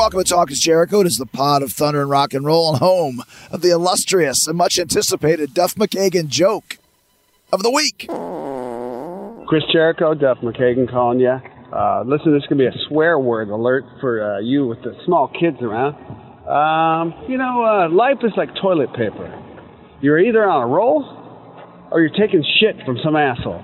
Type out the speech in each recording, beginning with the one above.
welcome to Talk is Jericho. It is the pod of thunder and rock and roll and home of the illustrious and much anticipated Duff McKagan joke of the week. Chris Jericho, Duff McKagan calling you. Listen, this is going to be a swear word alert for you with the small kids around. Life is like toilet paper. You're either on a roll or you're taking shit from some asshole.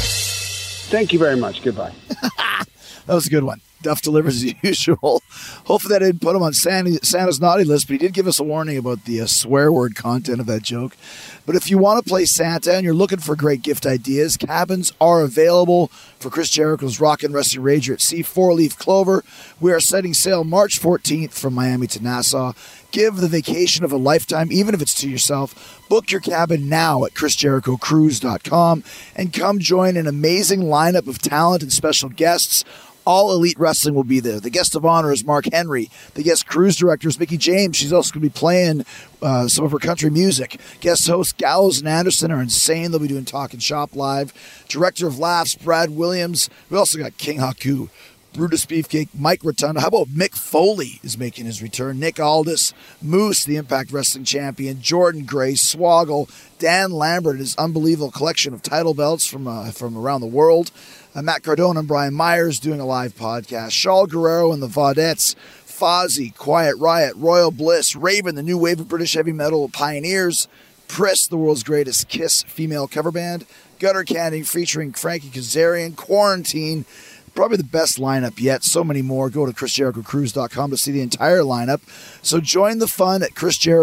Thank you very much. Goodbye. That was a good one. Duff delivers as usual. Hopefully that didn't put him on Santa's naughty list, but he did give us a warning about the swear word content of that joke. But if you want to play Santa and you're looking for great gift ideas, cabins are available for Chris Jericho's Rock and Wrestling Rager at Sea 4-Leaf Clover. We are setting sail March 14th from Miami to Nassau. Give the vacation of a lifetime, even if it's to yourself. Book your cabin now at ChrisJerichoCruise.com and come join an amazing lineup of talent and special guests. All Elite Wrestling will be there. The guest of honor is Mark Henry. The guest cruise director is Mickie James. She's also going to be playing some of her country music. Guest hosts Gallows and Anderson are insane. They'll be doing Talk and Shop live. Director of Laughs, Brad Williams. We also got King Haku, Brutus Beefcake, Mike Rotunda. How about Mick Foley is making his return? Nick Aldis, Moose, the Impact Wrestling champion, Jordan Gray, Swoggle, Dan Lambert, and his unbelievable collection of title belts from around the world. Matt Cardona and Brian Myers doing a live podcast. Shaul Guerrero and the Vaudettes. Fozzy, Quiet Riot, Royal Bliss, Raven, the new wave of British heavy metal pioneers. Priss, the world's greatest Kiss female cover band. Gutter Candy featuring Frankie Kazarian. Quarantine, probably the best lineup yet. So many more. Go to ChrisJerichoCruise.com to see the entire lineup. So join the fun at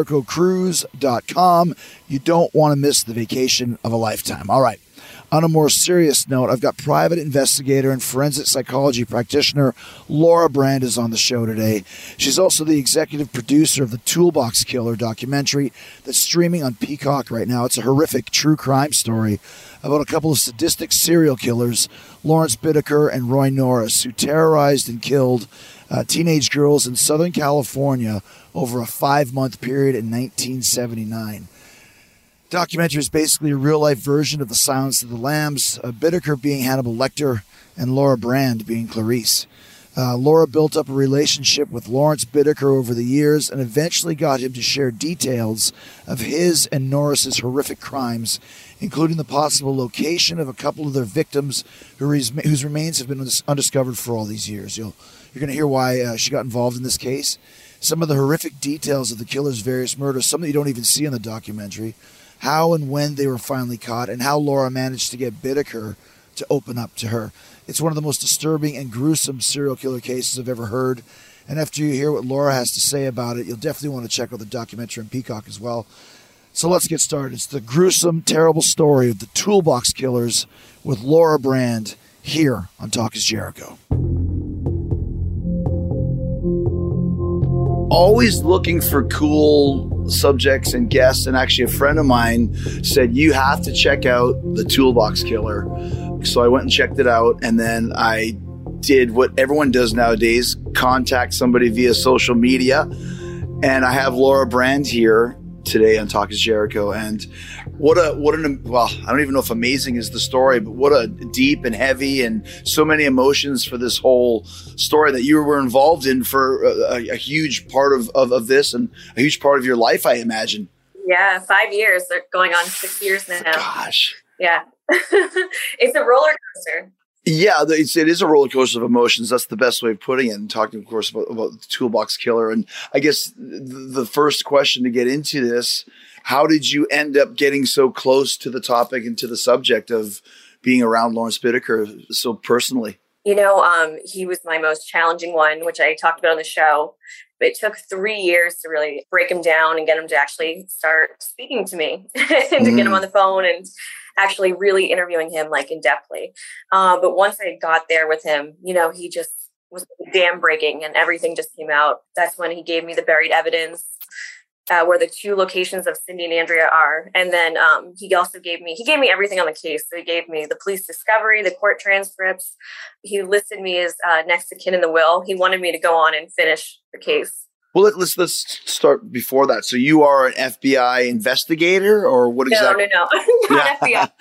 ChrisJerichoCruise.com. You don't want to miss the vacation of a lifetime. All right. On a more serious note, I've got private investigator and forensic psychology practitioner Laura Brand is on the show today. She's also the executive producer of the Toolbox Killer documentary that's streaming on Peacock right now. It's a horrific true crime story about a couple of sadistic serial killers, Lawrence Bittaker and Roy Norris, who terrorized and killed teenage girls in Southern California over a 5-month period in 1979. Documentary is basically a real-life version of The Silence of the Lambs, Bittaker being Hannibal Lecter and Laura Brand being Clarice. Laura built up a relationship with Lawrence Bittaker over the years and eventually got him to share details of his and Norris's horrific crimes, including the possible location of a couple of their victims whose remains have been undiscovered for all these years. You're going to hear why she got involved in this case, some of the horrific details of the killer's various murders, some that you don't even see in the documentary, how and when they were finally caught, and how Laura managed to get Bittaker to open up to her. It's one of the most disturbing and gruesome serial killer cases I've ever heard. And after you hear what Laura has to say about it, you'll definitely want to check out the documentary on Peacock as well. So let's get started. It's the gruesome, terrible story of the Toolbox Killers with Laura Brand here on Talk is Jericho. Always looking for cool subjects and guests, and actually a friend of mine said you have to check out the Toolbox Killer. So I went and checked it out, and then I did what everyone does nowadays, contact somebody via social media, and I have Laura Brand here today on Talk is Jericho. And well, I don't even know if amazing is the story, but what a deep and heavy and so many emotions for this whole story that you were involved in for a huge part of this and a huge part of your life, I imagine. Yeah, 5 years. They're going on 6 years now. Gosh. Yeah. It's a roller coaster. Yeah, it is a roller coaster of emotions. That's the best way of putting it. And talking, of course, about the Toolbox Killer. And I guess the first question to get into this, how did you end up getting so close to the topic and to the subject of being around Lawrence Bittaker so personally? He was my most challenging one, which I talked about on the show. But it took 3 years to really break him down and get him to actually start speaking to me and to get him on the phone and actually really interviewing him like in depthly. But once I got there with him, he just was dam breaking and everything just came out. That's when he gave me the buried evidence, where the 2 locations of Cindy and Andrea are. And then he also gave me everything on the case. So he gave me the police discovery, the court transcripts. He listed me as next of kin in the will. He wanted me to go on and finish the case. Well, let's start before that. So you are an FBI investigator, or what exactly? No, not FBI.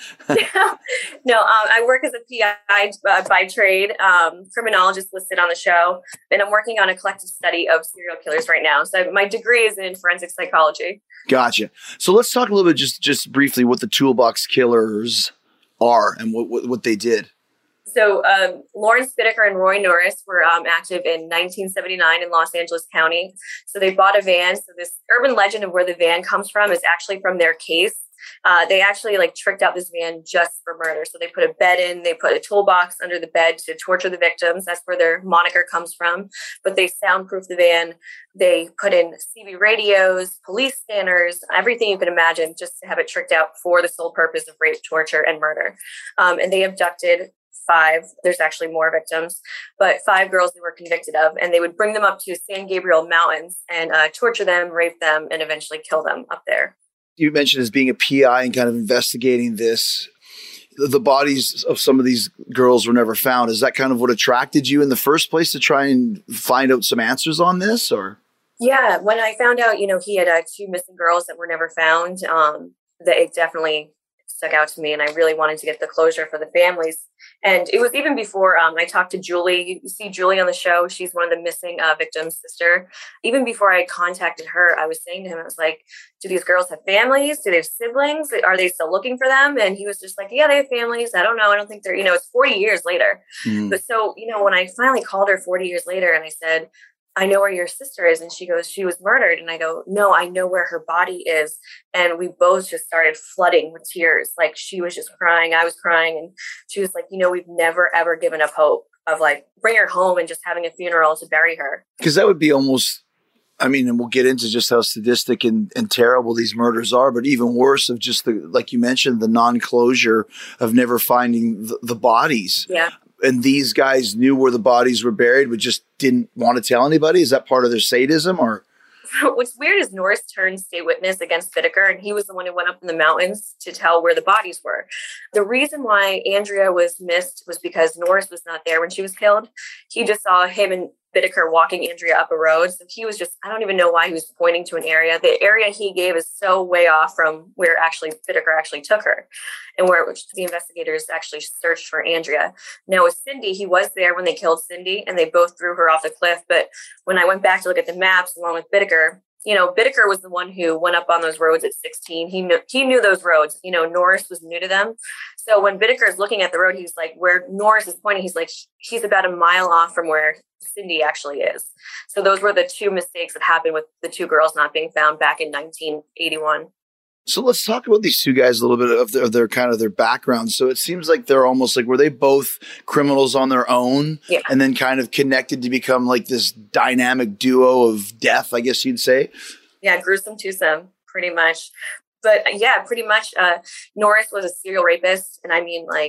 No, I work as a PI by trade, criminologist listed on the show, and I'm working on a collective study of serial killers right now. So my degree is in forensic psychology. Gotcha. So let's talk a little bit, just briefly, what the Toolbox Killers are and what they did. So Lawrence Bittaker and Roy Norris were active in 1979 in Los Angeles County. So they bought a van. So this urban legend of where the van comes from is actually from their case. They actually tricked out this van just for murder. So they put a bed in, they put a toolbox under the bed to torture the victims. That's where their moniker comes from. But they soundproofed the van. They put in CB radios, police scanners, everything you could imagine just to have it tricked out for the sole purpose of rape, torture, and murder. And they abducted 5, there's actually more victims, but 5 girls they were convicted of, and they would bring them up to San Gabriel Mountains and torture them, rape them, and eventually kill them up there. You mentioned as being a PI and kind of investigating this. The bodies of some of these girls were never found. Is that kind of what attracted you in the first place to try and find out some answers on this, or? Yeah, when I found out, he had 2 missing girls that were never found, that it definitely stuck out to me, and I really wanted to get the closure for the families. And it was even before I talked to Julie. You see Julie on the show. She's one of the missing victims' sister. Even before I contacted her, I was saying to him, I was like, do these girls have families? Do they have siblings? Are they still looking for them? And he was just like, yeah, they have families. I don't know. I don't think they're, it's 40 years later. But so, when I finally called her 40 years later and I said, I know where your sister is. And she goes, she was murdered. And I go, no, I know where her body is. And we both just started flooding with tears. Like she was just crying. I was crying. And she was like, we've never, ever given up hope of bring her home and just having a funeral to bury her. Because that would be almost, and we'll get into just how sadistic and terrible these murders are, but even worse of just like you mentioned, the non-closure of never finding the bodies. Yeah. And these guys knew where the bodies were buried, but just didn't want to tell anybody? Is that part of their sadism, or? What's weird is Norris turned state witness against Bittaker, and he was the one who went up in the mountains to tell where the bodies were. The reason why Andrea was missed was because Norris was not there when she was killed. He just saw him and Bittaker walking Andrea up a road. So he was just, I don't even know why he was pointing to an area. The area he gave is so way off from where Bittaker actually took her and where the investigators actually searched for Andrea. Now with Cindy, he was there when they killed Cindy and they both threw her off the cliff. But when I went back to look at the maps along with Bittaker, Bittaker was the one who went up on those roads at 16. He knew those roads. Norris was new to them. So when Bittaker is looking at the road, he's like, where Norris is pointing, he's like, he's about a mile off from where Cindy actually is. So those were the 2 mistakes that happened with the 2 girls not being found back in 1981. So let's talk about these 2 guys a little bit of their kind of their background. So it seems like they're almost were they both criminals on their own, yeah, and then kind of connected to become this dynamic duo of death, I guess you'd say? Yeah, gruesome twosome, pretty much. But yeah, pretty much Norris was a serial rapist, and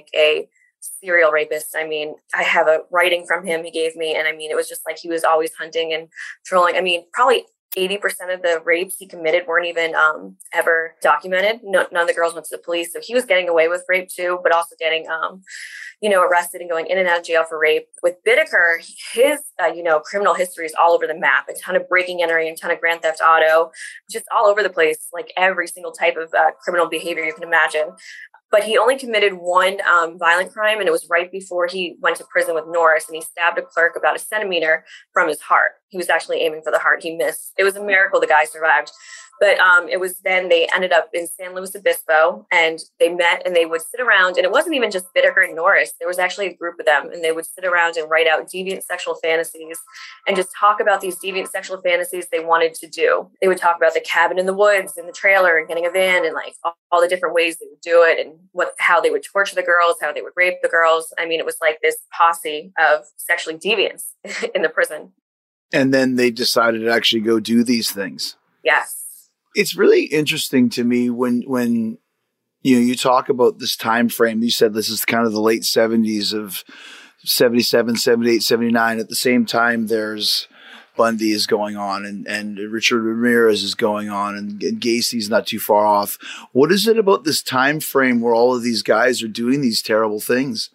a serial rapist. I have a writing from him he gave me, and it was just he was always hunting and trolling. Probably 80% of the rapes he committed weren't even ever documented. None of the girls went to the police. So he was getting away with rape too, but also getting, arrested and going in and out of jail for rape. With Bittaker, his, criminal history is all over the map. A ton of breaking, entering, a ton of grand theft auto, just all over the place, every single type of criminal behavior you can imagine. But he only committed 1 violent crime, and it was right before he went to prison with Norris, and he stabbed a clerk about 1 centimeter from his heart. He was actually aiming for the heart. He missed. It was a miracle the guy survived. But it was then they ended up in San Luis Obispo, and they met and they would sit around. And it wasn't even just Bittaker and Norris. There was actually a group of them, and they would sit around and write out deviant sexual fantasies and just talk about these deviant sexual fantasies they wanted to do. They would talk about the cabin in the woods and the trailer and getting a van and all the different ways they would do it and how they would torture the girls, how they would rape the girls. It was this posse of sexually deviants in the prison. And then they decided to actually go do these things. Yes. It's really interesting to me when you talk about this time frame. You said this is kind of the late 70s of 77, 78, 79. At the same time, there's Bundy is going on and Richard Ramirez is going on and Gacy's not too far off. What is it about this time frame where all of these guys are doing these terrible things?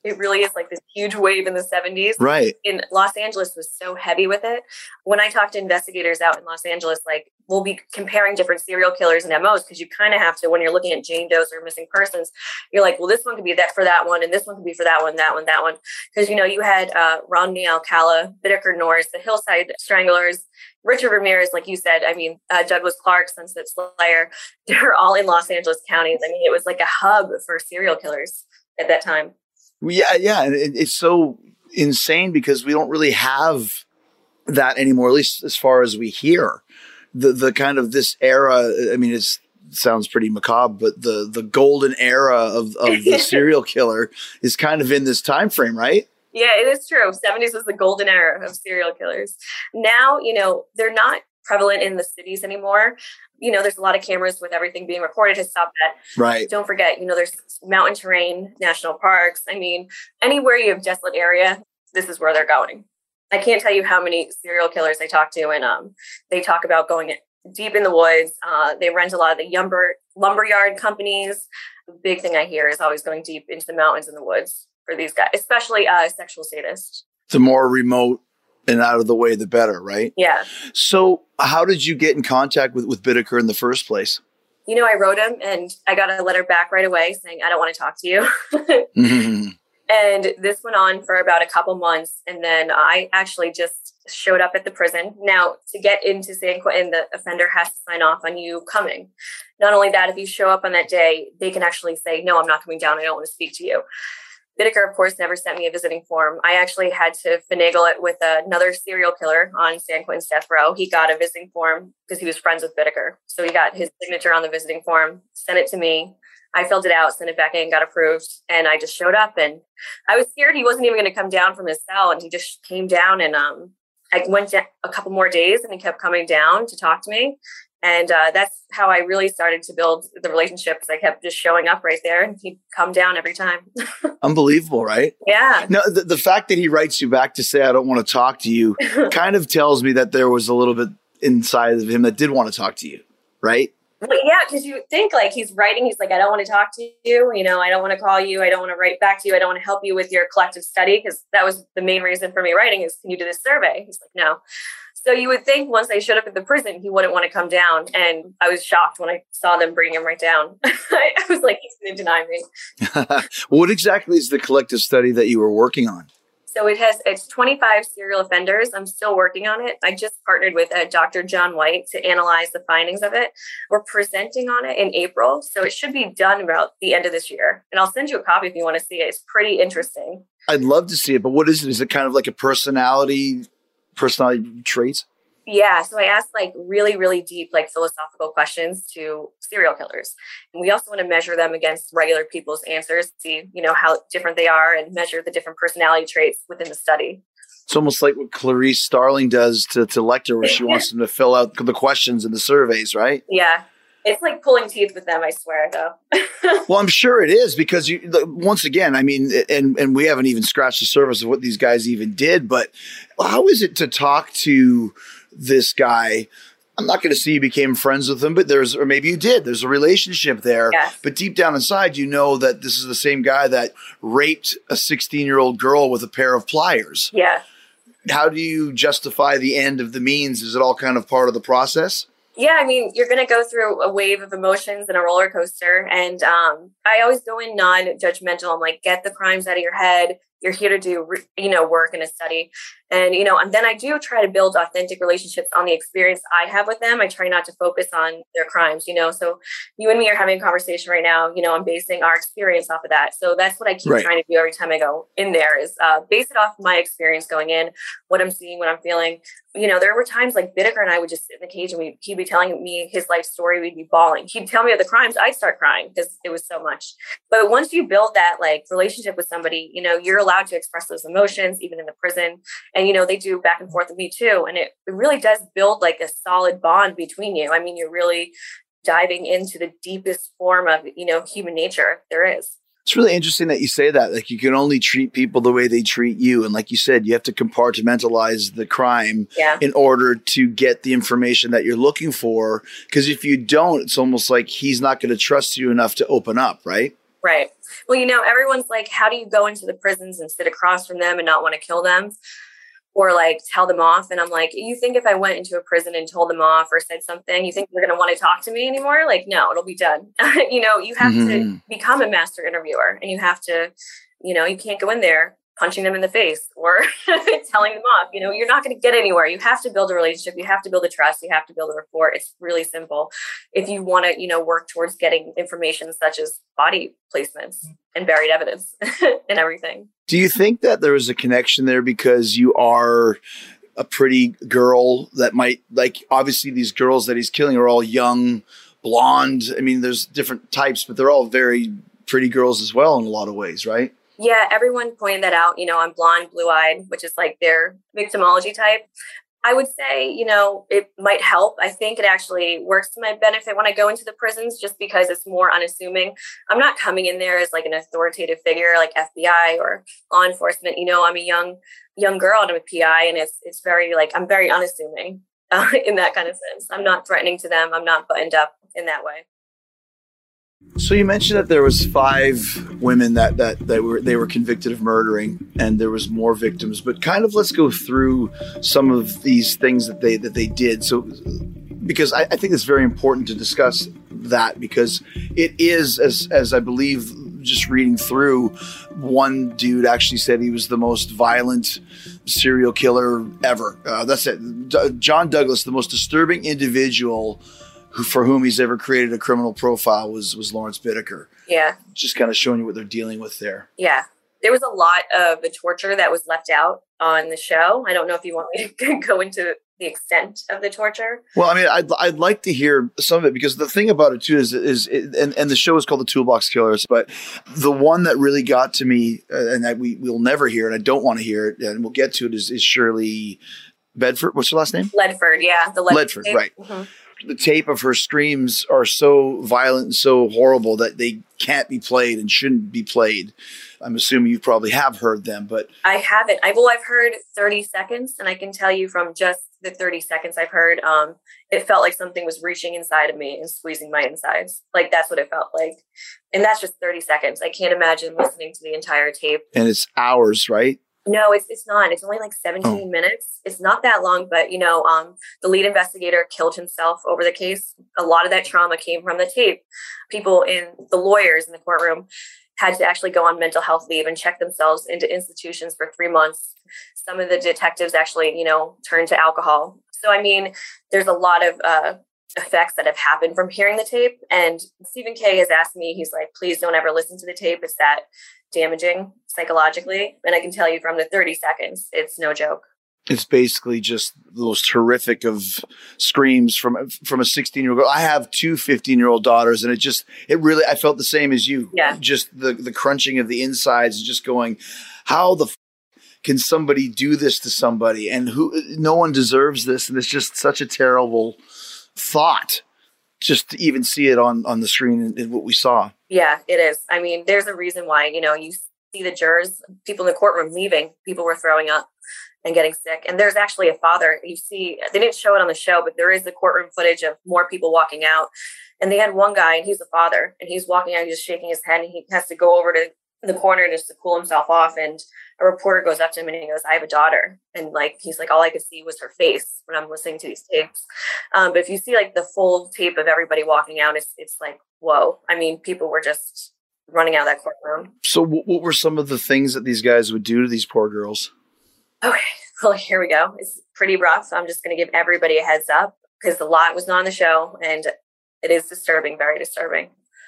It really is like this huge wave in the 70s. Right. In Los Angeles was so heavy with it. When I talk to investigators out in Los Angeles, like we'll be comparing different serial killers and MOs, because you kind of have to, when you're looking at Jane Does or missing persons, you're like, well, this one could be that for that one, and this one could be for that one, that one, that one. Because, you know, you had Romney Alcala, Bittaker Norris, the Hillside Stranglers, Richard Ramirez, like you said, I mean, Douglas Clark, Sunset Slayer, they're all in Los Angeles County. I mean, it was like a hub for serial killers at that time. Yeah. And it's so insane because we don't really have that anymore, at least as far as we hear. The kind of this era, I mean, it sounds pretty macabre, but the golden era of the serial killer is kind of in this time frame, right? Yeah, it is true. 70s was the golden era of serial killers. Now, you know, they're not prevalent in the cities anymore. You know, there's a lot of cameras with everything being recorded to stop that. Right. Don't forget, you know, there's mountain terrain, national parks. I mean, anywhere you have desolate area, this is where they're going. I can't tell you how many serial killers I talk to, and they talk about going deep in the woods. They rent a lot of the lumberyard companies. The big thing I hear is always going deep into the mountains and the woods for these guys, especially sexual sadists. The more remote and out of the way, the better, right? Yeah. So how did you get in contact with Bittaker in the first place? You know, I wrote him and I got a letter back right away saying, I don't want to talk to you. Mm-hmm. And this went on for about a couple months. And then I actually just showed up at the prison. Now, to get into San Quentin, the offender has to sign off on you coming. Not only that, if you show up on that day, they can actually say, no, I'm not coming down. I don't want to speak to you. Bittaker, of course, never sent me a visiting form. I actually had to finagle it with another serial killer on San Quentin's death row. He got a visiting form because he was friends with Bittaker. So he got his signature on the visiting form, sent it to me. I filled it out, sent it back in, got approved, and I just showed up. And I was scared he wasn't even going to come down from his cell, and he just came down. And I went a couple more days, and he kept coming down to talk to me. And that's how I really started to build the relationship, because I kept just showing up right there, and he'd come down every time. Unbelievable, right? Yeah. Now, the fact that he writes you back to say, I don't want to talk to you, kind of tells me that there was a little bit inside of him that did want to talk to you, right? But yeah, because you think like he's writing, he's like, I don't want to talk to you, you know, I don't want to call you, I don't want to write back to you, I don't want to help you with your collective study, because that was the main reason for me writing is, can you do this survey? He's like, no. So you would think once I showed up at the prison, he wouldn't want to come down. And I was shocked when I saw them bring him right down. I was like, he's going to deny me. What exactly is the collective study that you were working on? So it's 25 serial offenders. I'm still working on it. I just partnered with Dr. John White to analyze the findings of it. We're presenting on it in April. So it should be done about the end of this year. And I'll send you a copy if you want to see it. It's pretty interesting. I'd love to see it, but what is it? Is it kind of like a personality traits? Yeah. So I asked like really, really deep, like philosophical questions to serial killers. And we also want to measure them against regular people's answers, see, you know, how different they are and measure the different personality traits within the study. It's almost like what Clarice Starling does to Lecter, where she wants them to fill out the questions in the surveys, right? Yeah. It's like pulling teeth with them, I swear, though. Well, I'm sure it is, because once again, I mean, and we haven't even scratched the surface of what these guys even did, but how is it to talk to this guy? I'm not going to say you became friends with him, but or maybe you did. There's a relationship there. Yes. But deep down inside, you know that this is the same guy that raped a 16-year-old girl with a pair of pliers. Yeah. How do you justify the end of the means? Is it all kind of part of the process? Yeah, I mean, you're going to go through a wave of emotions and a roller coaster. And I always go in non-judgmental. I'm like, get the crimes out of your head. You're here to do, work and a study. And, and then I do try to build authentic relationships on the experience I have with them. I try not to focus on their crimes, So you and me are having a conversation right now. I'm basing our experience off of that. So that's what I keep trying to do every time I go in there is base it off my experience going in, what I'm seeing, what I'm feeling. There were times like Bittaker and I would just sit in the cage and he'd be telling me his life story. We'd be bawling. He'd tell me of the crimes. I'd start crying because it was so much. But once you build that like relationship with somebody, you're allowed to express those emotions, even in the prison. And, they do back and forth with me too. And it really does build like a solid bond between you. I mean, you're really diving into the deepest form of, human nature there is. It's really interesting that you say that. Like, you can only treat people the way they treat you. And like you said, you have to compartmentalize the crime in order to get the information that you're looking for. Because if you don't, it's almost like he's not going to trust you enough to open up, right? Right. Well, everyone's like, how do you go into the prisons and sit across from them and not want to kill them or like tell them off? And I'm like, you think if I went into a prison and told them off or said something, you think they're going to want to talk to me anymore? Like, no, it'll be done. You have to become a master interviewer, and you have to, you can't go in there punching them in the face or telling them off. You're not going to get anywhere. You have to build a relationship. You have to build a trust. You have to build a rapport. It's really simple. If you want to, work towards getting information such as body placements and buried evidence and everything. Do you think that there is a connection there because you are a pretty girl that might, like, obviously these girls that he's killing are all young, blonde. I mean, there's different types, but they're all very pretty girls as well in a lot of ways, right? Yeah, everyone pointed that out. I'm blonde, blue-eyed, which is like their victimology type. I would say, it might help. I think it actually works to my benefit when I go into the prisons just because it's more unassuming. I'm not coming in there as like an authoritative figure like FBI or law enforcement. I'm a young girl and I'm a PI, and it's very like, I'm very unassuming in that kind of sense. I'm not threatening to them. I'm not buttoned up in that way. So you mentioned that there was 5 women that they were convicted of murdering, and there was more victims. But kind of let's go through some of these things that they did. So because I think it's very important to discuss that, because it is, as I believe, just reading through, one dude actually said he was the most violent serial killer ever. That's it. John Douglas, the most disturbing individual for whom he's ever created a criminal profile was Lawrence Bittaker. Yeah. Just kind of showing you what they're dealing with there. Yeah. There was a lot of the torture that was left out on the show. I don't know if you want me to go into the extent of the torture. Well, I mean, I'd like to hear some of it, because the thing about it too is the show is called The Toolbox Killers, but the one that really got to me, and that we'll never hear, and I don't want to hear it, and we'll get to it, is Shirley Bedford. What's her last name? Ledford. Yeah. The Ledford, right. Mm-hmm. The tape of her screams are so violent and so horrible that they can't be played and shouldn't be played. I'm assuming you probably have heard them, but I haven't. I've heard 30 seconds, and I can tell you from just the 30 seconds I've heard, it felt like something was reaching inside of me and squeezing my insides. Like, that's what it felt like. And that's just 30 seconds. I can't imagine listening to the entire tape. And it's hours, right? No, it's not. It's only like 17 minutes. It's not that long, but the lead investigator killed himself over the case. A lot of that trauma came from the tape. The lawyers in the courtroom had to actually go on mental health leave and check themselves into institutions for 3 months. Some of the detectives actually, turned to alcohol. So, I mean, there's a lot of effects that have happened from hearing the tape. And Stephen Kay has asked me, he's like, please don't ever listen to the tape. It's that damaging psychologically. And I can tell you from the 30 seconds, it's no joke. It's basically just the most horrific of screams from a 16-year-old girl. I have 2 15-year-old daughters, and I felt the same as you. Yeah. Just the crunching of the insides, just going, how the can somebody do this to somebody? And no one deserves this. And it's just such a terrible thought just to even see it on the screen and what we saw. Yeah, it is. I mean, there's a reason why, you see the jurors, people in the courtroom leaving, people were throwing up and getting sick. And there's actually a father, you see, they didn't show it on the show, but there is the courtroom footage of more people walking out. And they had one guy, and he's the father, and he's walking out, he's just shaking his head, and he has to go over to the corner just to cool himself off. And a reporter goes up to him and he goes, I have a daughter. And he's like, all I could see was her face when I'm listening to these tapes. But if you see like the full tape of everybody walking out, it's like, whoa. I mean, people were just running out of that courtroom. So what were some of the things that these guys would do to these poor girls? Okay, well, here we go. It's pretty rough. I'm just going to give everybody a heads up because a lot was not on the show, and it is disturbing, very disturbing.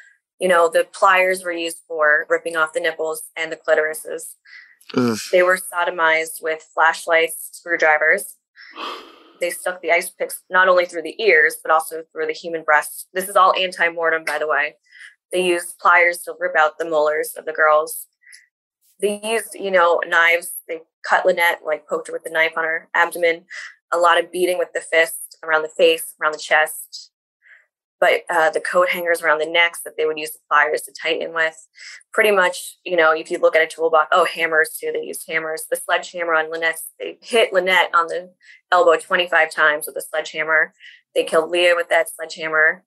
The pliers were used for ripping off the nipples and the clitorises. Ugh. They were sodomized with flashlights, screwdrivers. They stuck the ice picks not only through the ears, but also through the human breast. This is all anti-mortem, by the way. They used pliers to rip out the molars of the girls. They used, knives. They cut Lynette, poked her with the knife on her abdomen. A lot of beating with the fist around the face, around the chest. But the coat hangers around the necks that they would use the pliers to tighten with. Pretty much, if you look at a toolbox, hammers too. They used hammers. The sledgehammer on Lynette, they hit Lynette on the elbow 25 times with a sledgehammer. They killed Leah with that sledgehammer.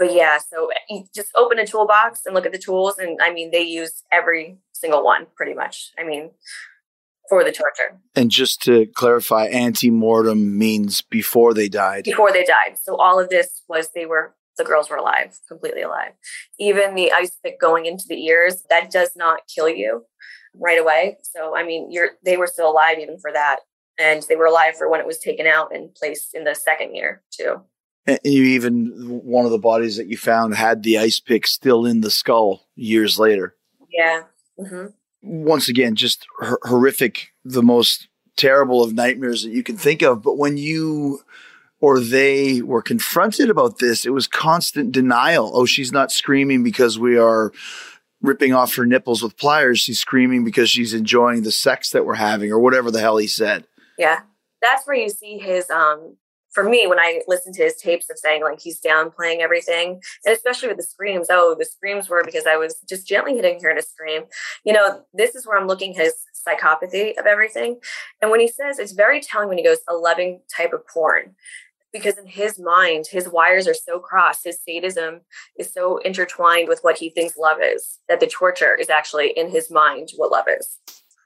But yeah, so you just open a toolbox and look at the tools. And I mean, they used every single one pretty much. I mean, for the torture. And just to clarify, ante-mortem means before they died. Before they died. So all of this was the girls were alive, completely alive. Even the ice pick going into the ears, that does not kill you right away. So, I mean, they were still alive even for that. And they were alive for when it was taken out and placed in the second year too. And you even, one of the bodies that you found had the ice pick still in the skull years later. Yeah. Mm-hmm. Once again, just horrific, the most terrible of nightmares that you can think of. But when you or they were confronted about this, it was constant denial. Oh, she's not screaming because we are ripping off her nipples with pliers. She's screaming because she's enjoying the sex that we're having, or whatever the hell he said. Yeah. That's where you see his, for me, when I listened to his tapes of saying like he's downplaying everything, and especially with the screams, the screams were because I was just gently hitting her to scream. You know, this is where I'm looking at his psychopathy of everything. And when he says, it's very telling when he goes, a loving type of porn. Because in his mind, his wires are so crossed, his sadism is so intertwined with what he thinks love is, that the torture is actually in his mind what love is.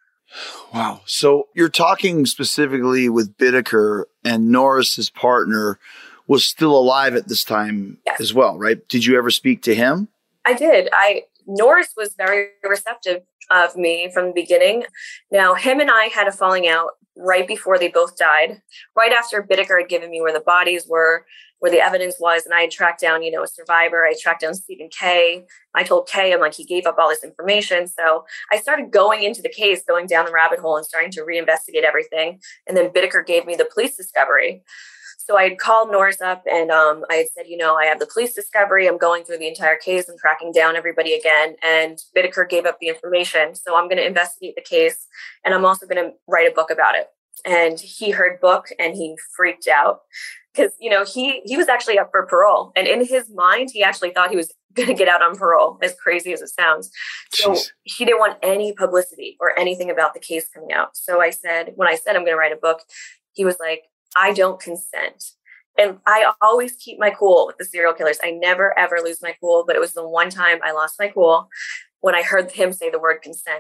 Wow. So you're talking specifically with Bittaker, and Norris, his partner, was still alive at this time as well, right? Did you ever speak to him? I did. Norris was very receptive of me from the beginning. Now, him and I had a falling out right before they both died, right after Bittaker had given me where the bodies were, where the evidence was, and I had tracked down, a survivor. I tracked down Stephen Kay. I told Kay, I'm like, he gave up all this information. So I started going into the case, going down the rabbit hole and starting to reinvestigate everything. And then Bittaker gave me the police discovery. So I had called Norris up and I had said, I have the police discovery. I'm going through the entire case. I'm tracking down everybody again. And Bittaker gave up the information. So I'm going to investigate the case. And I'm also going to write a book about it. And he heard book and he freaked out because, he was actually up for parole. And in his mind, he actually thought he was going to get out on parole, as crazy as it sounds. So he didn't want any publicity or anything about the case coming out. So when I said I'm going to write a book, he was like, I don't consent. And I always keep my cool with the serial killers. I never, ever lose my cool. But it was the one time I lost my cool when I heard him say the word consent.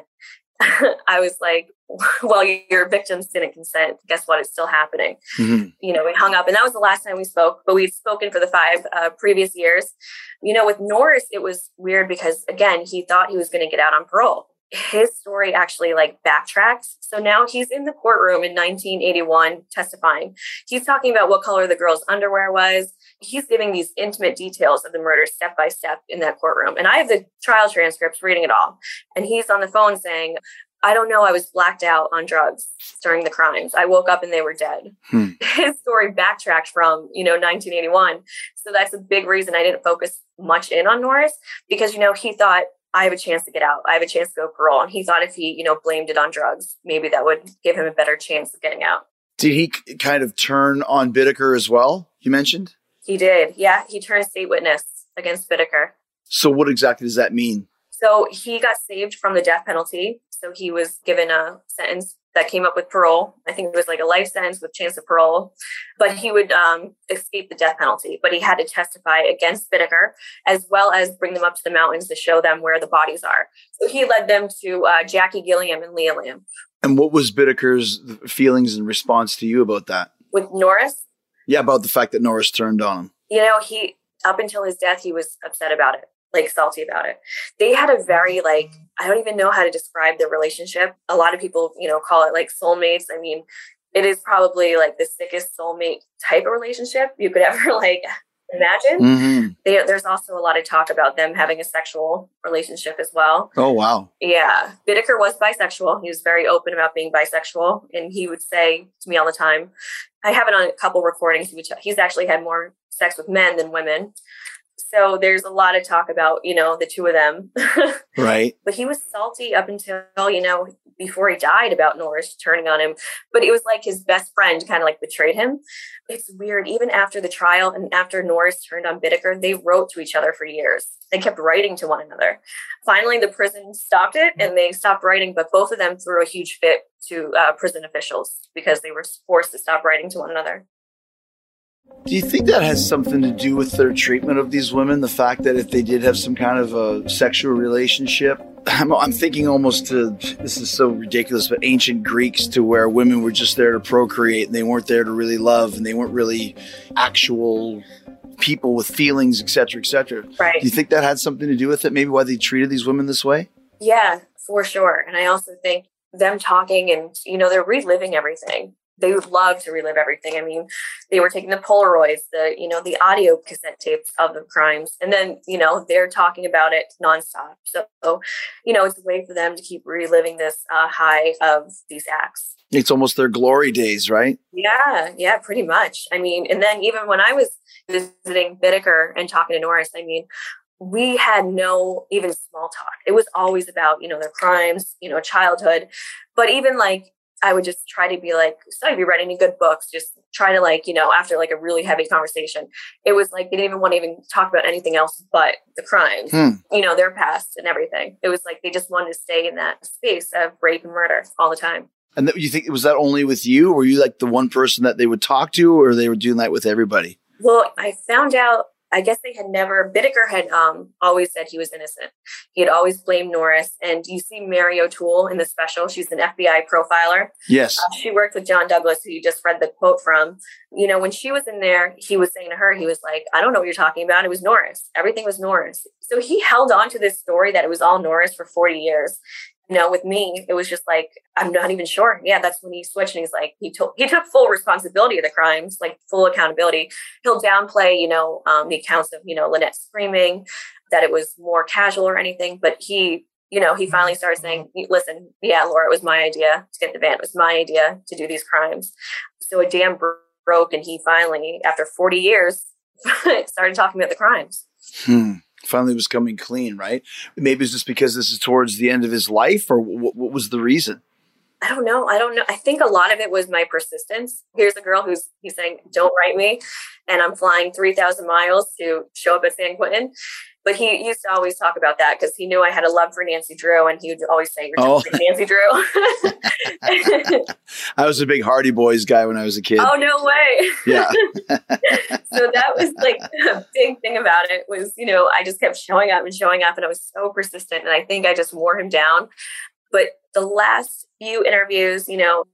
I was like, well, your victims didn't consent. Guess what? It's still happening. Mm-hmm. We hung up, and that was the last time we spoke, but we'd spoken for the 5 previous years. With Norris, it was weird because, again, he thought he was going to get out on parole. His story actually backtracked. So now he's in the courtroom in 1981 testifying. He's talking about what color the girl's underwear was. He's giving these intimate details of the murder step by step in that courtroom. And I have the trial transcripts reading it all. And he's on the phone saying, I don't know, I was blacked out on drugs during the crimes. I woke up and they were dead. His story backtracked from, 1981. So that's a big reason I didn't focus much in on Norris because, he thought, I have a chance to get out. I have a chance to go parole. And he thought if he, blamed it on drugs, maybe that would give him a better chance of getting out. Did he kind of turn on Bittaker as well, you mentioned? He did. Yeah. He turned state witness against Bittaker. So what exactly does that mean? So he got saved from the death penalty. So he was given a sentence that came up with parole. I think it was a life sentence with chance of parole, but he would escape the death penalty. But he had to testify against Bittaker as well as bring them up to the mountains to show them where the bodies are. So he led them to Jackie Gilliam and Leah Lamb. And what was Bittaker's feelings in response to you about that? With Norris? Yeah, about the fact that Norris turned on him. He, up until his death, he was upset about it. Salty about it. They had a very I don't even know how to describe their relationship. A lot of people, call it soulmates. I mean, it is probably the sickest soulmate type of relationship you could ever imagine. Mm-hmm. There's also a lot of talk about them having a sexual relationship as well. Oh, wow. Yeah. Bittaker was bisexual. He was very open about being bisexual. And he would say to me all the time, I have it on a couple recordings. He's actually had more sex with men than women. So there's a lot of talk about, the two of them. Right. But he was salty up until, before he died about Norris turning on him. But it was his best friend kind of betrayed him. It's weird. Even after the trial and after Norris turned on Bittaker, they wrote to each other for years. They kept writing to one another. Finally, the prison stopped it and they stopped writing. But both of them threw a huge fit to prison officials because they were forced to stop writing to one another. Do you think that has something to do with their treatment of these women? The fact that if they did have some kind of a sexual relationship, I'm thinking almost to, this is so ridiculous, but ancient Greeks, to where women were just there to procreate and they weren't there to really love, and they weren't really actual people with feelings, et cetera, et cetera. Right. Do you think that had something to do with it? Maybe why they treated these women this way? Yeah, for sure. And I also think them talking and, they're reliving everything. They would love to relive everything. I mean, they were taking the Polaroids, the audio cassette tapes of the crimes. And then, they're talking about it nonstop. So, it's a way for them to keep reliving this high of these acts. It's almost their glory days, right? Yeah, pretty much. I mean, and then even when I was visiting Bittaker and talking to Norris, I mean, we had no even small talk. It was always about, their crimes, childhood. But even I would just try to be like, so have you read any good books? Just try to after a really heavy conversation, it was they didn't even want to even talk about anything else but the crimes, their past and everything. It was they just wanted to stay in that space of rape and murder all the time. And you think, was that only with you? Or were you the one person that they would talk to, or they were doing that with everybody? Well, I found out, I guess they had never, Bittaker had always said he was innocent. He had always blamed Norris. And you see Mary O'Toole in the special. She's an FBI profiler. Yes. She worked with John Douglas, who you just read the quote from. When she was in there, he was saying to her, he was like, I don't know what you're talking about. It was Norris. Everything was Norris. So he held on to this story that it was all Norris for 40 years. With me, it was just I'm not even sure. Yeah, that's when he switched, and he's he took full responsibility of the crimes, full accountability. He'll downplay, the accounts of, Lynette screaming, that it was more casual or anything. But he finally started saying, listen, yeah, Laura, it was my idea to get the van. It was my idea to do these crimes. So a dam broke, and he finally, after 40 years, started talking about the crimes. Finally was coming clean, right? Maybe it's just because this is towards the end of his life, or what was the reason? I don't know. I think a lot of it was my persistence. Here's a girl he's saying, don't write me. And I'm flying 3,000 miles to show up at San Quentin. But he used to always talk about that because he knew I had a love for Nancy Drew, and he would always say, "You're just like Nancy Drew." I was a big Hardy Boys guy when I was a kid. Oh, no way. Yeah. So that was a big thing about it was, I just kept showing up, and I was so persistent. And I think I just wore him down. But the last few interviews,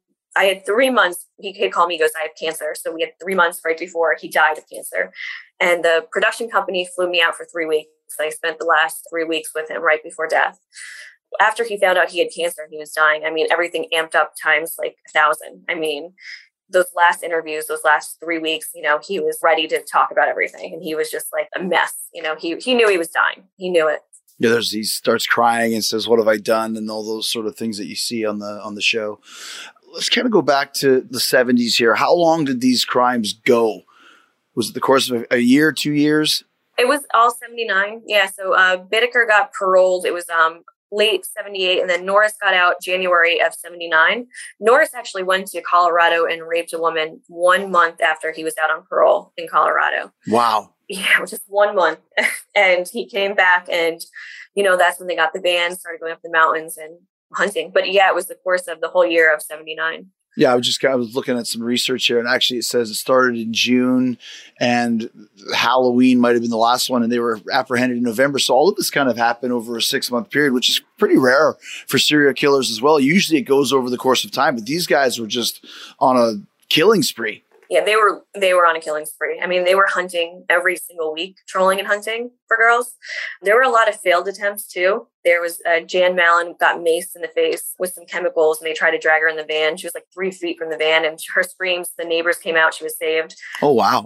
I had 3 months. He called me, he goes, I have cancer. So we had 3 months right before he died of cancer. And the production company flew me out for 3 weeks. I spent the last 3 weeks with him right before death. After he found out he had cancer and he was dying, I mean, everything amped up times 1,000. I mean, those last interviews, those last 3 weeks, he was ready to talk about everything. And he was just a mess. He knew he was dying. He knew it. Yeah, he starts crying and says, what have I done? And all those sort of things that you see on the show. Let's kind of go back to the 70s here. How long did these crimes go? Was it the course of a year, 2 years? It was all 79. Yeah. So Bittaker got paroled. It was late 78. And then Norris got out January of 79. Norris actually went to Colorado and raped a woman 1 month after he was out on parole in Colorado. Wow. Yeah, just 1 month. And he came back, and, that's when they got the van, started going up the mountains and hunting. But yeah, it was the course of the whole year of 79. Yeah, I was looking at some research here, and actually it says it started in June, and Halloween might have been the last one, and they were apprehended in November. So all of this kind of happened over a 6-month period, which is pretty rare for serial killers as well. Usually it goes over the course of time, but these guys were just on a killing spree. Yeah, they were on a killing spree. I mean, they were hunting every single week, trolling and hunting for girls. There were a lot of failed attempts too. There was Jan Mallon got maced in the face with some chemicals, and they tried to drag her in the van. She was 3 feet from the van, and her screams, the neighbors came out. She was saved. Oh, wow.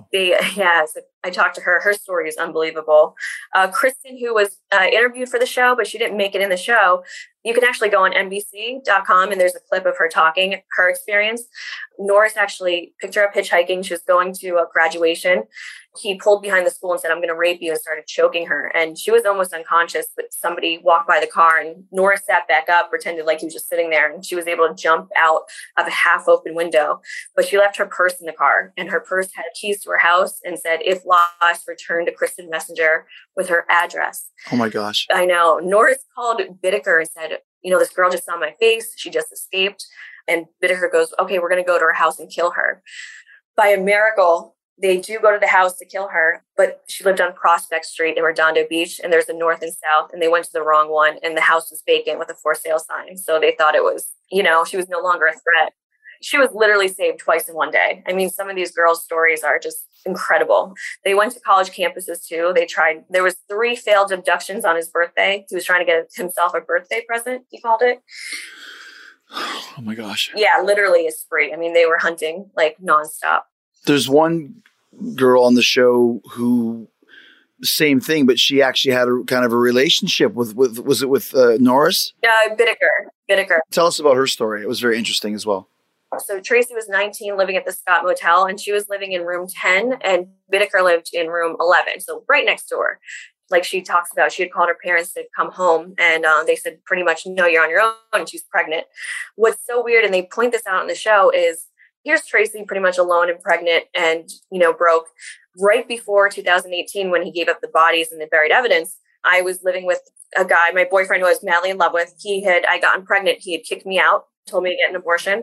So I talked to her. Her story is unbelievable. Kristen, who was interviewed for the show, but she didn't make it in the show. You can actually go on NBC.com, and there's a clip of her talking, her experience. Norris actually picked her up hitchhiking. She was going to a graduation. He pulled behind the school and said, I'm going to rape you, and started choking her. And she was almost unconscious, but somebody walked by the car, and Norris sat back up, pretended like he was just sitting there. And she was able to jump out of a half open window, but she left her purse in the car, and her purse had keys to her house and said, if lost, return to Kristen Messenger with her address. Oh my gosh. I know. Norris called Bittaker and said, this girl just saw my face. She just escaped. And Bittaker goes, okay, we're going to go to her house and kill her. By a miracle, They do go to the house to kill her, but she lived on Prospect Street in Redondo Beach, and there's a north and south, and they went to the wrong one, and the house was vacant with a for sale sign. So they thought it was, she was no longer a threat. She was literally saved twice in one day. I mean, some of these girls' stories are just incredible. They went to college campuses too. There was 3 failed abductions on his birthday. He was trying to get himself a birthday present, he called it. Oh my gosh. Yeah, literally a spree. I mean, they were hunting like nonstop. There's one girl on the show who, same thing, but she actually had a kind of a relationship with was it with Norris? Bittaker. Tell us about her story. It was very interesting as well. So Tracy was 19 living at the Scott Motel, and she was living in room 10, and Bittaker lived in room 11. So right next door. Like she talks about, she had called her parents to come home, and they said pretty much, no, you're on your own, and she's pregnant. What's so weird, and they point this out in the show, is here's Tracy pretty much alone and pregnant and, broke. Right before 2018, when he gave up the bodies and the buried evidence, I was living with a guy, my boyfriend, who I was madly in love with. I gotten pregnant. He had kicked me out, told me to get an abortion.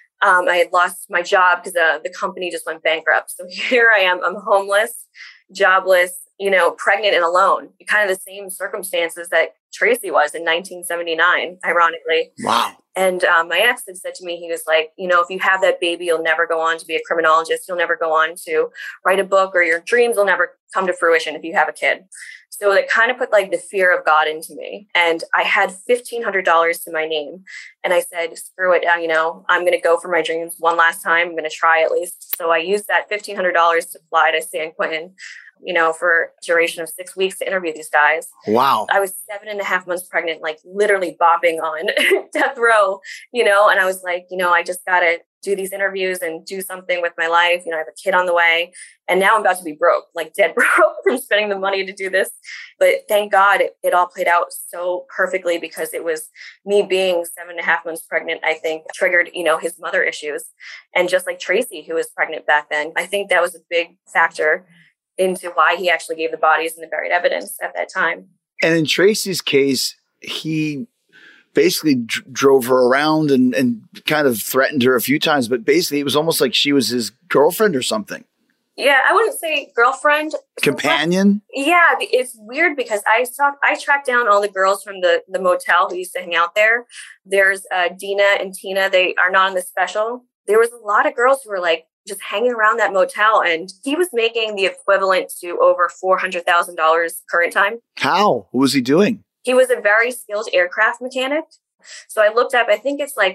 I had lost my job because the company just went bankrupt. So here I am. I'm homeless, jobless, pregnant and alone. Kind of the same circumstances that Tracy was in 1979, ironically. Wow. And my ex had said to me, he was like, if you have that baby, you'll never go on to be a criminologist. You'll never go on to write a book, or your dreams will never come to fruition if you have a kid. So it kind of put like the fear of God into me. And I had $1,500 to my name. And I said, screw it. I'm going to go for my dreams one last time. I'm going to try at least. So I used that $1,500 to fly to San Quentin, for a duration of 6 weeks to interview these guys. Wow. I was 7.5 months pregnant, like literally bopping on death row, and I was like, I just got to do these interviews and do something with my life. I have a kid on the way, and now I'm about to be broke, like dead broke from spending the money to do this. But thank God it all played out so perfectly, because it was me being 7.5 months pregnant, I think triggered, his mother issues. And just like Tracy, who was pregnant back then, I think that was a big factor into why he actually gave the bodies and the buried evidence at that time. And in Tracy's case, he basically drove her around and kind of threatened her a few times, but basically it was almost like she was his girlfriend or something. Yeah, I wouldn't say girlfriend. Companion? Yeah, it's weird because I tracked down all the girls from the motel who used to hang out there. There's Dina and Tina. They are not on the special. There was a lot of girls who were like just hanging around that motel, and he was making the equivalent to over $400,000 current time. How? What was he doing? He was a very skilled aircraft mechanic. So I looked up, I think it's like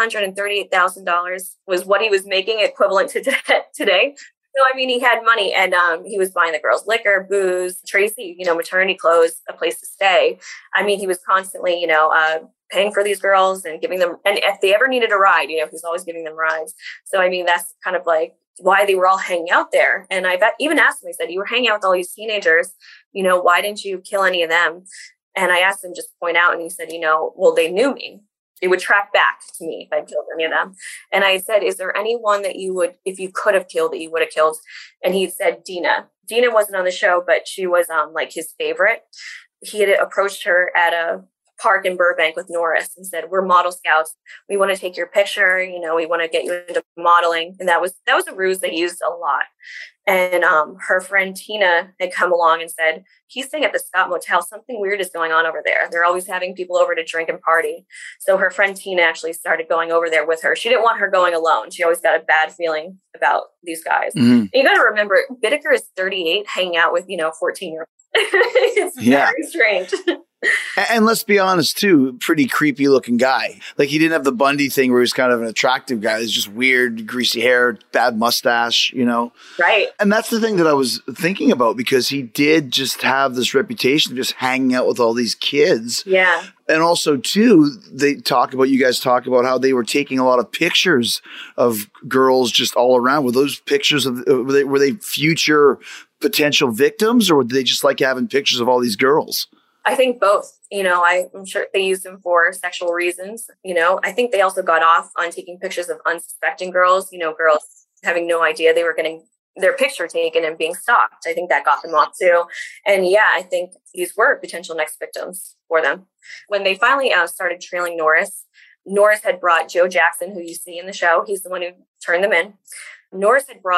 $438,000 was what he was making equivalent to today. So, I mean, he had money, and he was buying the girls liquor, booze, Tracy, maternity clothes, a place to stay. I mean, he was constantly, paying for these girls and giving them, and if they ever needed a ride, he's always giving them rides. So, I mean, that's kind of like why they were all hanging out there. And I even asked him, I said, you were hanging out with all these teenagers, why didn't you kill any of them? And I asked him just to point out, and he said, well, they knew me. They would track back to me if I killed any of them. And I said, is there anyone that you would, if you could have killed, that you would have killed? And he said, Dina. Dina wasn't on the show, but she was like his favorite. He had approached her at a park in Burbank with Norris and said, we're model scouts. We want to take your picture. We want to get you into modeling. And that was a ruse they used a lot. And her friend Tina had come along and said, he's staying at the Scott Motel. Something weird is going on over there. They're always having people over to drink and party. So her friend Tina actually started going over there with her. She didn't want her going alone. She always got a bad feeling about these guys. Mm-hmm. You got to remember, Bittaker is 38 hanging out with, 14-year-olds. It's very strange. And let's be honest, too, pretty creepy looking guy. Like, he didn't have the Bundy thing where he's kind of an attractive guy. He's just weird, greasy hair, bad mustache, Right. And that's the thing that I was thinking about, because he did just have this reputation of just hanging out with all these kids. Yeah. And also, too, you guys talk about how they were taking a lot of pictures of girls just all around. Were those pictures were they future potential victims, or did they just like having pictures of all these girls? I think both. I'm sure they used them for sexual reasons. I think they also got off on taking pictures of unsuspecting girls, girls having no idea they were getting their picture taken and being stalked. I think that got them off too. And yeah, I think these were potential next victims for them. When they finally started trailing Norris had brought Joe Jackson, who you see in the show. He's the one who turned them in. Norris had brought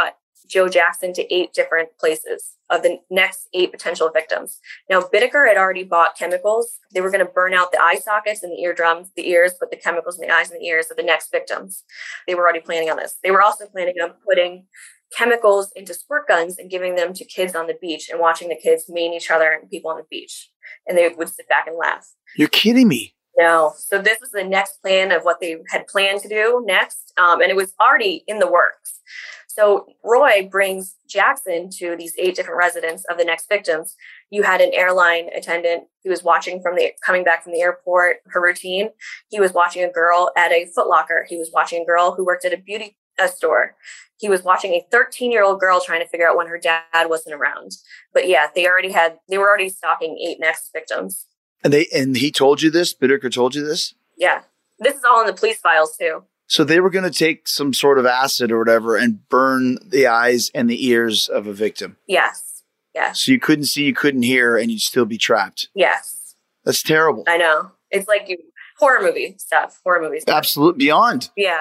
Joe Jackson to 8 different places of the next 8 potential victims. Now, Bittaker had already bought chemicals. They were going to burn out the eye sockets and the eardrums, the ears, put the chemicals in the eyes and the ears of the next victims. They were already planning on this. They were also planning on putting chemicals into squirt guns and giving them to kids on the beach and watching the kids maim each other and people on the beach. And they would sit back and laugh. You're kidding me. No. So this was the next plan of what they had planned to do next. And it was already in the works. So Roy brings Jackson to these 8 different residents of the next victims. You had an airline attendant who was watching coming back from the airport, her routine. He was watching a girl at a Foot Locker. He was watching a girl who worked at a beauty store. He was watching a 13-year-old girl trying to figure out when her dad wasn't around. But yeah, they were already stalking 8 next victims. And he told you this? Bittaker told you this? Yeah. This is all in the police files too. So they were going to take some sort of acid or whatever and burn the eyes and the ears of a victim. Yes. Yes. So you couldn't see, you couldn't hear, and you'd still be trapped. Yes. That's terrible. I know. It's like horror movie stuff. Absolute beyond. Yeah.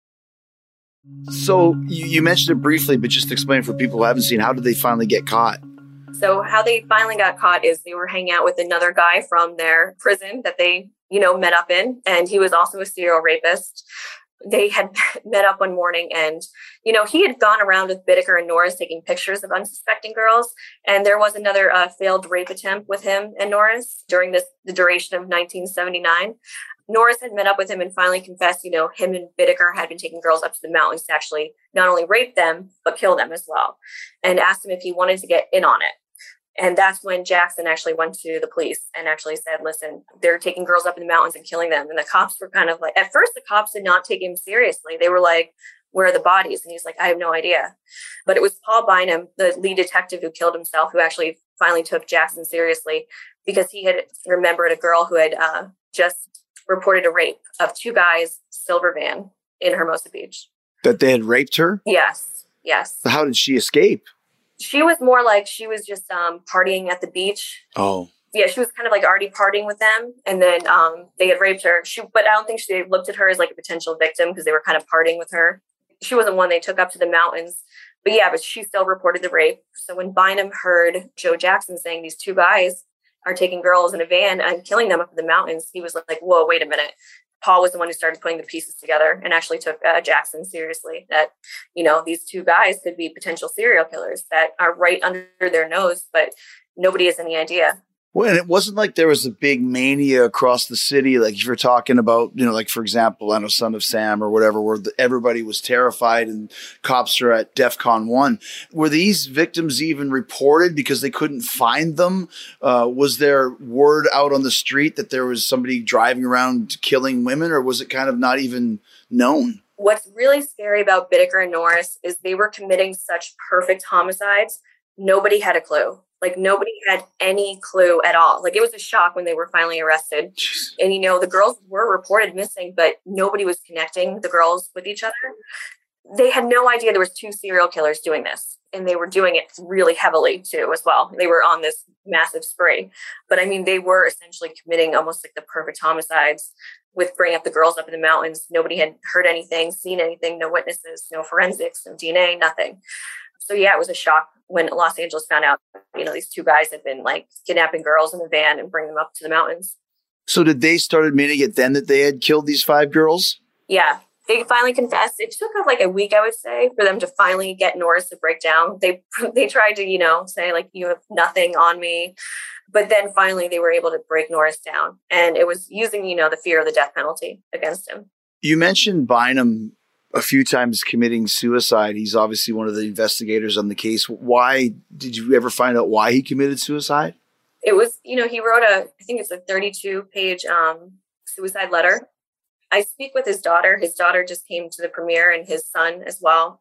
So you mentioned it briefly, but just explain for people who haven't seen, how did they finally get caught? So how they finally got caught is they were hanging out with another guy from their prison that they, met up in. And he was also a serial rapist. They had met up one morning and, he had gone around with Bittaker and Norris taking pictures of unsuspecting girls. And there was another failed rape attempt with him and Norris during the duration of 1979. Norris had met up with him and finally confessed, him and Bittaker had been taking girls up to the mountains to actually not only rape them, but kill them as well. And asked him if he wanted to get in on it. And that's when Jackson actually went to the police and actually said, listen, they're taking girls up in the mountains and killing them. And the cops were kind of like, at first the cops did not take him seriously. They were like, where are the bodies? And he's like, I have no idea. But it was Paul Bynum, the lead detective who killed himself, who actually finally took Jackson seriously because he had remembered a girl who had just reported a rape of 2 guys, silver van in Hermosa Beach. That they had raped her? Yes. Yes. So how did she escape? She was more like she was just partying at the beach. Oh. Yeah, she was kind of like already partying with them. And then they had raped her. But I don't think they looked at her as like a potential victim because they were kind of partying with her. She wasn't one they took up to the mountains. But yeah, but she still reported the rape. So when Bynum heard Joe Jackson saying these 2 guys are taking girls in a van and killing them up in the mountains, he was like, whoa, wait a minute. Paul was the one who started putting the pieces together and actually took Jackson seriously, that, these 2 guys could be potential serial killers that are right under their nose, but nobody has any idea. Well, and it wasn't like there was a big mania across the city. Like if you're talking about, like, for example, I know Son of Sam or whatever, where everybody was terrified and cops are at DEFCON 1. Were these victims even reported because they couldn't find them? Was there word out on the street that there was somebody driving around killing women, or was it kind of not even known? What's really scary about Bittaker and Norris is they were committing such perfect homicides. Nobody had a clue. Like nobody had any clue at all. Like it was a shock when they were finally arrested. Jeez. And, the girls were reported missing, but nobody was connecting the girls with each other. They had no idea there was 2 serial killers doing this. And they were doing it really heavily too, as well. They were on this massive spree. But I mean, they were essentially committing almost like the perfect homicides with bringing up the girls up in the mountains. Nobody had heard anything, seen anything, no witnesses, no forensics, no DNA, nothing. So yeah, it was a shock when Los Angeles found out, these 2 guys had been like kidnapping girls in the van and bringing them up to the mountains. So did they start admitting it then that they had killed these 5 girls? Yeah, they finally confessed. It took like a week, I would say, for them to finally get Norris to break down. They tried to, say like, you have nothing on me. But then finally they were able to break Norris down. And it was using, the fear of the death penalty against him. You mentioned Bynum a few times committing suicide. He's obviously one of the investigators on the case. Why did you ever find out why he committed suicide? It was, he wrote I think it's a 32-page suicide letter. I speak with his daughter. His daughter just came to the premiere and his son as well.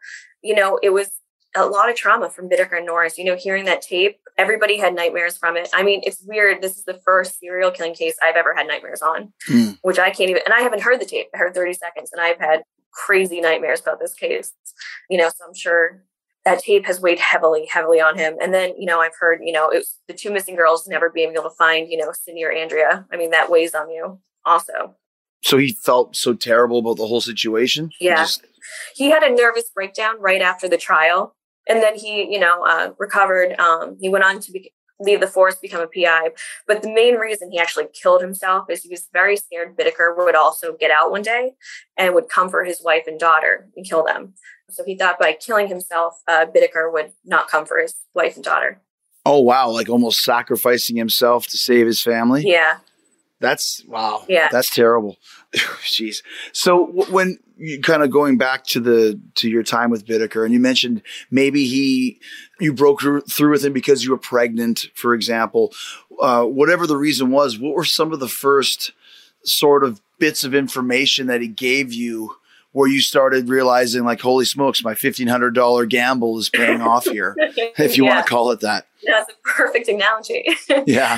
It was a lot of trauma from Bittaker and Norris. Hearing that tape, everybody had nightmares from it. I mean, it's weird. This is the first serial killing case I've ever had nightmares on, which I can't even, and I haven't heard the tape. I heard 30 seconds and I've had crazy nightmares about this case, so I'm sure that tape has weighed heavily on him. And then, I've heard, it was the 2 missing girls never being able to find, Cindy or Andrea. I mean, that weighs on you also. So he felt so terrible about the whole situation? Yeah. He had a nervous breakdown right after the trial. And then he, recovered. He went on to leave the force, become a PI. But the main reason he actually killed himself is he was very scared Bittaker would also get out one day and would come for his wife and daughter and kill them. So he thought by killing himself, Bittaker would not come for his wife and daughter. Oh, wow. Like almost sacrificing himself to save his family? Yeah. That's, wow. Yeah. That's terrible. Jeez. So when you kind of going back to your time with Bittaker, and you mentioned maybe you broke through with him because you were pregnant, for example, whatever the reason was, what were some of the first sort of bits of information that he gave you where you started realizing like, holy smokes, my $1,500 gamble is paying off here, if you want to call it that? That's a perfect analogy. Yeah.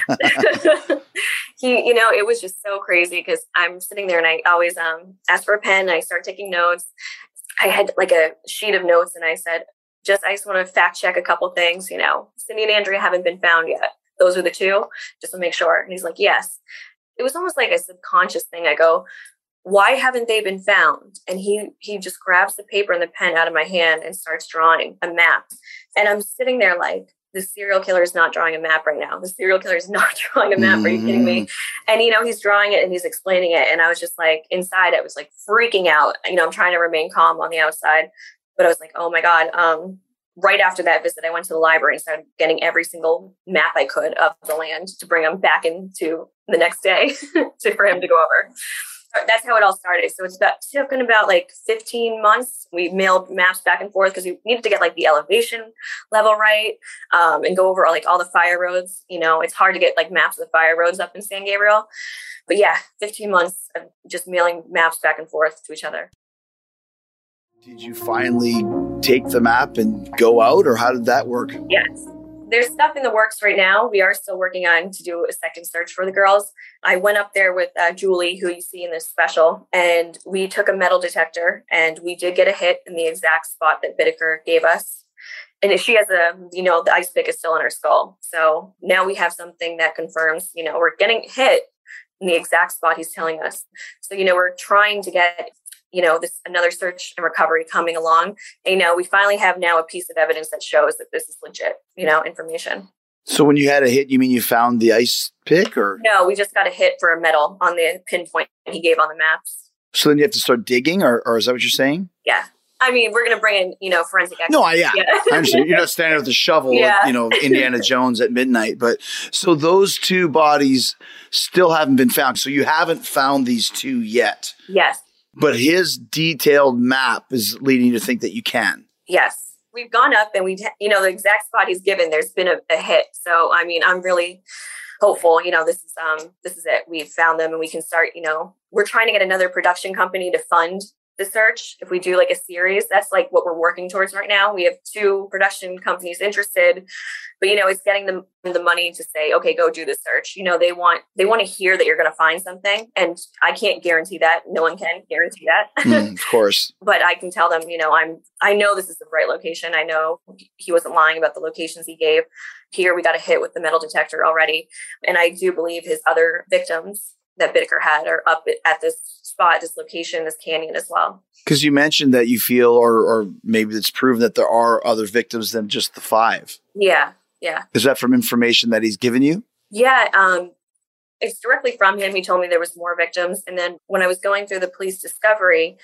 It was just so crazy because I'm sitting there and I always ask for a pen and I start taking notes. I had like a sheet of notes and I said, I just want to fact check a couple things. Cindy and Andrea haven't been found yet. Those are the two, just to make sure. And he's like, yes. It was almost like a subconscious thing. I go, why haven't they been found? And he just grabs the paper and the pen out of my hand and starts drawing a map. And I'm sitting there like, the serial killer is not drawing a map right now. The serial killer is not drawing a map. Are you kidding me? And, he's drawing it and he's explaining it. And I was just like, inside, I was like freaking out. I'm trying to remain calm on the outside. But I was like, oh my God. Right after that visit, I went to the library and started getting every single map I could of the land to bring him back into the next day for him to go over. That's how it all started. So it's took about like 15 months. We mailed maps back and forth because we needed to get like the elevation level right and go over all the fire roads. It's hard to get like maps of the fire roads up in San Gabriel. But yeah, 15 months of just mailing maps back and forth to each other. Did you finally take the map and go out, or how did that work? Yes. There's stuff in the works right now. We are still working on to do a second search for the girls. I went up there with Julie, who you see in this special, and we took a metal detector and we did get a hit in the exact spot that Bittaker gave us. And she has the ice pick is still in her skull. So now we have something that confirms, we're getting hit in the exact spot he's telling us. So, we're trying to get this another search and recovery coming along. And, we finally have now a piece of evidence that shows that this is legit, information. So when you had a hit, you mean you found the ice pick, or? No, we just got a hit for a metal on the pinpoint he gave on the maps. So then you have to start digging, or is that what you're saying? Yeah. I mean, we're going to bring in, forensic experts. No, yeah. I understand. You're not standing with a shovel, Indiana Jones at midnight. But so those two bodies still haven't been found. So you haven't found these two yet. Yes. But his detailed map is leading you to think that you can. Yes. We've gone up and the exact spot he's given, there's been a hit. So, I mean, I'm really hopeful, this is it. We've found them and we can start, we're trying to get another production company to fund the search. If we do like a series, that's like what we're working towards right now. We have 2 production companies interested, but it's getting them the money to say, okay, go do the search. They want to hear that you're going to find something, and I can't guarantee that. No one can guarantee that. Of course. But I can tell them, I know this is the right location. I know he wasn't lying about the locations he gave. Here we got a hit with the metal detector already, and I do believe his other victims that Bittaker had are up at this spot, this location, this canyon as well. Because you mentioned that you feel, or maybe it's proven that there are other victims than just the 5. Yeah, yeah. Is that from information that he's given you? Yeah, it's directly from him. He told me there was more victims. And then when I was going through the police discovery,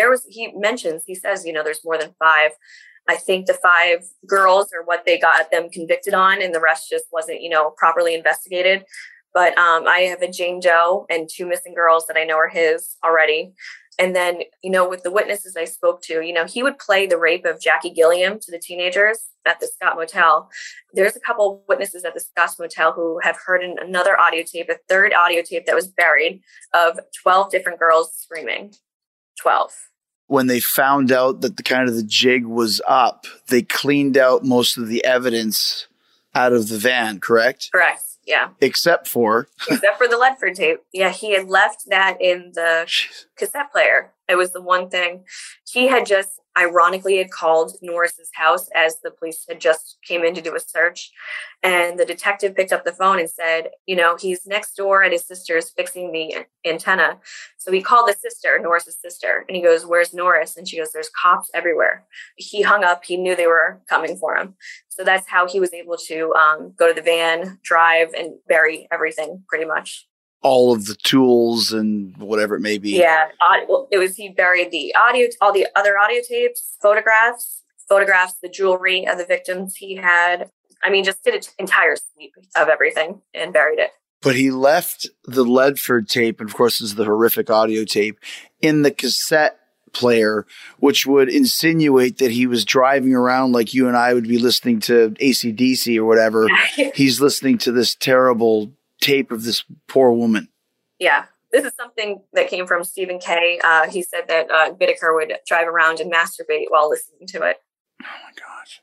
he says, there's more than 5. I think the 5 girls are what they got them convicted on, and the rest just wasn't, properly investigated. But I have a Jane Doe and 2 missing girls that I know are his already. And then, with the witnesses I spoke to, he would play the rape of Jackie Gilliam to the teenagers at the Scott Motel. There's a couple witnesses at the Scott Motel who have heard another audio tape, a third audio tape that was buried, of 12 different girls screaming. 12. When they found out that the jig was up, they cleaned out most of the evidence out of the van, correct? Correct. Yeah. Except for the Ledford tape. Yeah, he had left that in the cassette player. It was the one thing. He had just ironically had called Norris's house as the police had just came in to do a search. And the detective picked up the phone and said, he's next door at his sister's fixing the antenna. So he called the sister, Norris's sister, and he goes, "Where's Norris?" And she goes, "There's cops everywhere." He hung up. He knew they were coming for him. So that's how he was able to go to the van, drive, and bury everything pretty much. All of the tools and whatever it may be. Yeah. He buried the audio, all the other audio tapes, photographs, the jewelry of the victims he had. I mean, just did an entire sweep of everything and buried it. But he left the Ledford tape, and of course, this is the horrific audio tape, in the cassette player, which would insinuate that he was driving around like you and I would be listening to AC/DC or whatever. He's listening to this terrible tape of this poor woman. Yeah. This is something that came from Stephen Kay. He said that Bittaker would drive around and masturbate while listening to it. Oh my gosh.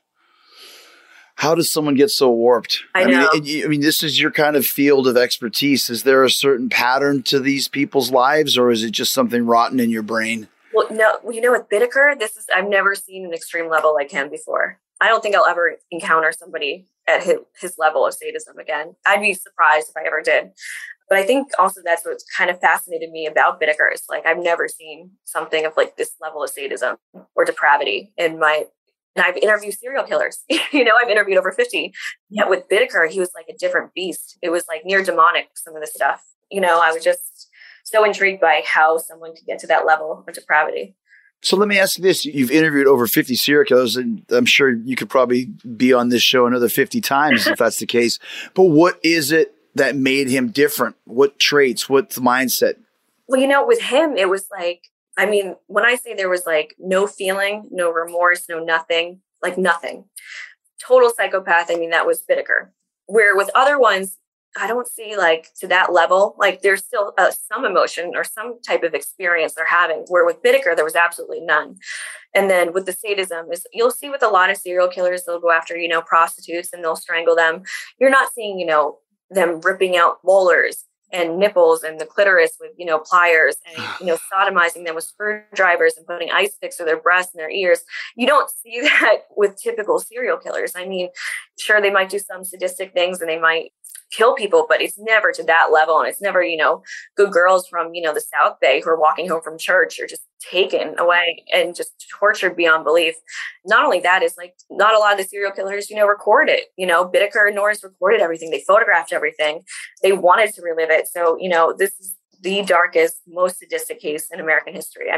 How does someone get so warped? I know. mean, this is your kind of field of expertise. Is there a certain pattern to these people's lives, or is it just something rotten in your brain? Well, no, with Bittaker, I've never seen an extreme level like him before. I don't think I'll ever encounter somebody at his level of sadism again. I'd be surprised if I ever did. But I think also that's what's kind of fascinated me about Bittaker is like, I've never seen something of like this level of sadism or depravity and I've interviewed serial killers, I've interviewed over 50. Yet with Bittaker, he was like a different beast. It was like near demonic, some of the stuff. I was just so intrigued by how someone could get to that level of depravity. So let me ask you this. You've interviewed over 50 serial killers, and I'm sure you could probably be on this show another 50 times if that's the case. But what is it that made him different? What traits? What's the mindset? Well, with him, it was like, when I say there was like no feeling, no remorse, no nothing, like nothing. Total psychopath. That was Bittaker. Where with other ones, I don't see like to that level, like there's still some emotion or some type of experience they're having, where with Bittaker, there was absolutely none. And then with the sadism is you'll see with a lot of serial killers, they'll go after, prostitutes and they'll strangle them. You're not seeing, them ripping out molars and nipples and the clitoris with, pliers and, sodomizing them with screwdrivers and putting ice picks through their breasts and their ears. You don't see that with typical serial killers. Sure, they might do some sadistic things and they might kill people, but it's never to that level. And it's never, good girls from, the South Bay who are walking home from church are just taken away and just tortured beyond belief. Not only that, is like not a lot of the serial killers, record it. Bittaker and Norris recorded everything. They photographed everything. They wanted to relive it. So, this is the darkest, most sadistic case in American history.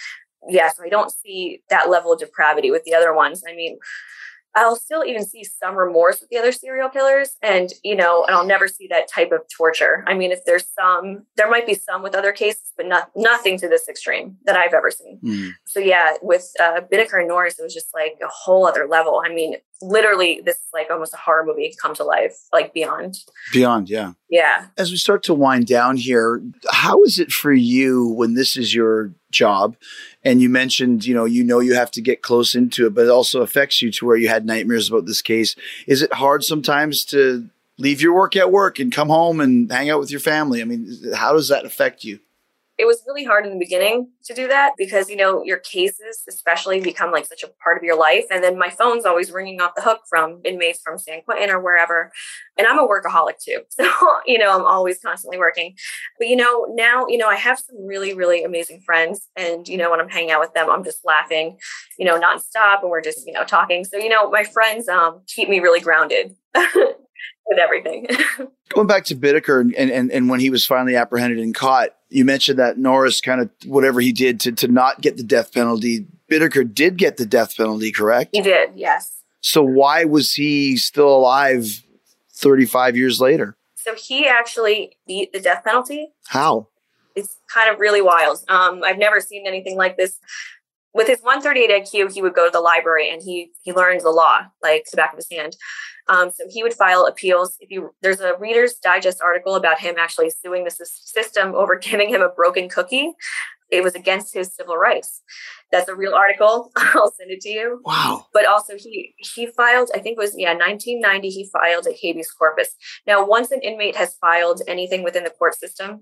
So I don't see that level of depravity with the other ones. I'll still even see some remorse with the other serial killers and, and I'll never see that type of torture. If there's there might be some with other cases, but nothing to this extreme that I've ever seen. Mm. So yeah, with Bittaker and Norris, it was just like a whole other level. Literally this is like almost a horror movie come to life, like Beyond. Beyond, yeah. Yeah. As we start to wind down here, how is it for you when this is your job? And you mentioned, you have to get close into it, but it also affects you to where you had nightmares about this case. Is it hard sometimes to leave your work at work and come home and hang out with your family? How does that affect you? It was really hard in the beginning to do that because, your cases especially become like such a part of your life. And then my phone's always ringing off the hook from inmates from San Quentin or wherever. And I'm a workaholic too. So, I'm always constantly working. But, now, I have some really, really amazing friends. And, when I'm hanging out with them, I'm just laughing, nonstop. And we're just, talking. So, my friends keep me really grounded. With everything. Going back to Bittaker and when he was finally apprehended and caught, you mentioned that Norris kind of whatever he did to not get the death penalty. Bittaker did get the death penalty, correct? He did, yes. So why was he still alive 35 years later? So he actually beat the death penalty. How? It's kind of really wild. I've never seen anything like this. With his 138 IQ, he would go to the library and he learned the law like the back of his hand. So he would file appeals. There's a Reader's Digest article about him actually suing the system over giving him a broken cookie. It was against his civil rights. That's a real article. I'll send it to you. Wow. But also he filed, I think it was, 1990, he filed a habeas corpus. Now, once an inmate has filed anything within the court system,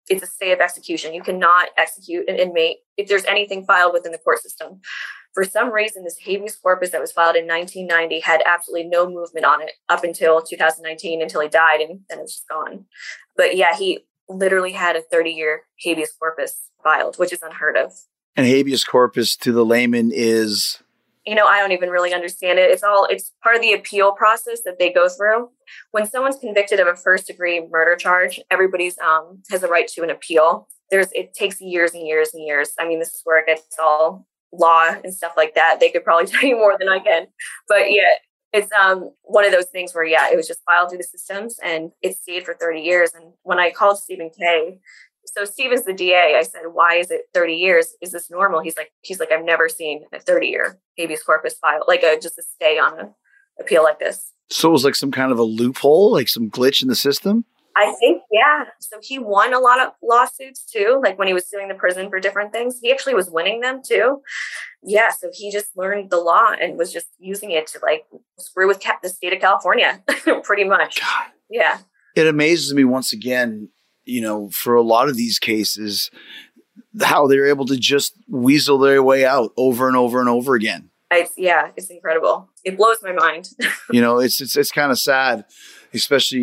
it's a stay of execution. You cannot execute an inmate if there's anything filed within the court system. For some reason, this habeas corpus that was filed in 1990 had absolutely no movement on it up until 2019, until he died, and then it's just gone. But yeah, he literally had a 30-year habeas corpus filed, which is unheard of. And habeas corpus to the layman is... I don't even really understand it. It's part of the appeal process that they go through. When someone's convicted of a first-degree murder charge, everybody's has the right to an appeal. It takes years and years and years. I mean, this is where it gets all law and stuff like that. They could probably tell you more than I can. But yeah, it's one of those things where, yeah, it was just filed through the systems and it stayed for 30 years. And when I called Stephen Kay, so Stephen's the DA, I said, why is it 30 years? Is this normal? He's like, I've never seen a 30-year habeas corpus file, just a stay on an appeal like this. So it was like some kind of a loophole, like some glitch in the system? I think, yeah. So he won a lot of lawsuits too. Like when he was suing the prison for different things, he actually was winning them too. Yeah. So he just learned the law and was just using it to screw with the state of California, pretty much. God. Yeah. It amazes me once again, for a lot of these cases, how they're able to just weasel their way out over and over and over again. It's incredible. It blows my mind. It's kind of sad, especially,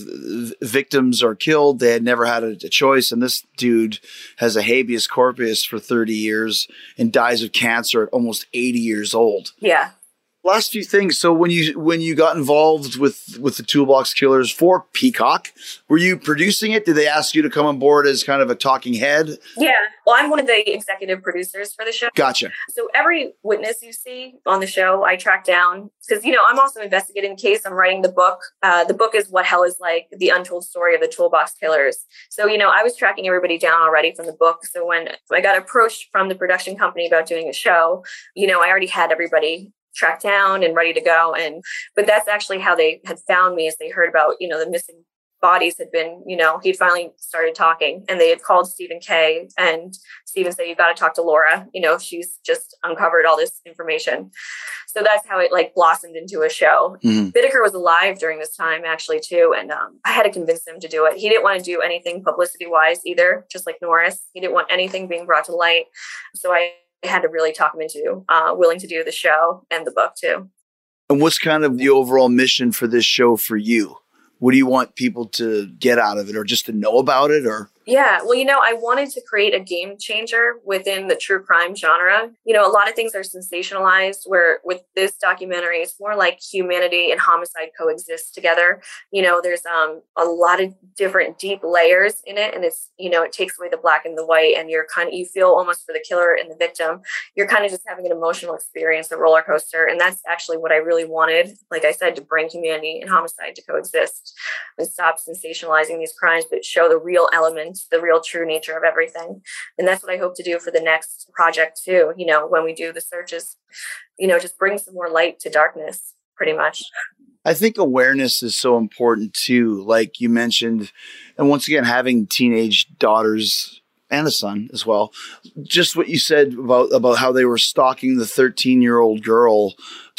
victims are killed. They had never had a choice. And this dude has a habeas corpus for 30 years and dies of cancer at almost 80 years old. Yeah. Last few things. So when you got involved with the Toolbox Killers for Peacock, were you producing it? Did they ask you to come on board as kind of a talking head? Yeah. Well, I'm one of the executive producers for the show. Gotcha. So every witness you see on the show, I track down because, I'm also investigating the case. I'm writing the book. The book is What Hell Is Like, the untold story of the Toolbox Killers. So, I was tracking everybody down already from the book. So when I got approached from the production company about doing a show, I already had everybody tracked down and ready to go. But that's actually how they had found me, as they heard about, the missing bodies had been, he'd finally started talking, and they had called Stephen Kay, and Stephen said, "You've got to talk to Laura. She's just uncovered all this information." So that's how it blossomed into a show. Mm-hmm. Bittaker was alive during this time actually too. And I had to convince him to do it. He didn't want to do anything publicity wise either, just like Norris. He didn't want anything being brought to light. So I had to really talk him into willing to do the show and the book too. And what's kind of the overall mission for this show for you? What do you want people to get out of it, or just to know about it, or? Yeah, well, I wanted to create a game changer within the true crime genre. A lot of things are sensationalized, where with this documentary, it's more like humanity and homicide coexist together. There's a lot of different deep layers in it, and it's, it takes away the black and the white, and you feel almost for the killer and the victim. You're kind of just having an emotional experience, a roller coaster, and that's actually what I really wanted. Like I said, to bring humanity and homicide to coexist and stop sensationalizing these crimes, but show the real elements, the real true nature of everything. And that's what I hope to do for the next project too. When we do the searches, just bring some more light to darkness, pretty much. I think awareness is so important too. Like you mentioned, and once again, having teenage daughters and a son as well. Just what you said about how they were stalking the 13-year-old girl